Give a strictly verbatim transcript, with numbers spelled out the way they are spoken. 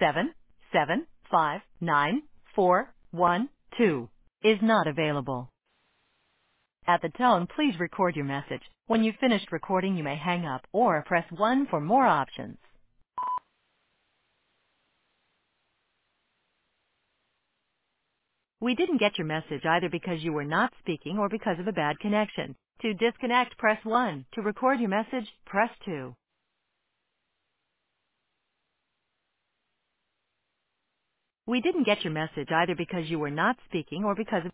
seven seven five nine four one two is not available. At the tone, please record your message. When you've finished recording, you may hang up or press one for more options. We didn't get your message either because you were not speaking or because of a bad connection. To disconnect, press one. To record your message, press two. We didn't get your message either because you were not speaking or because of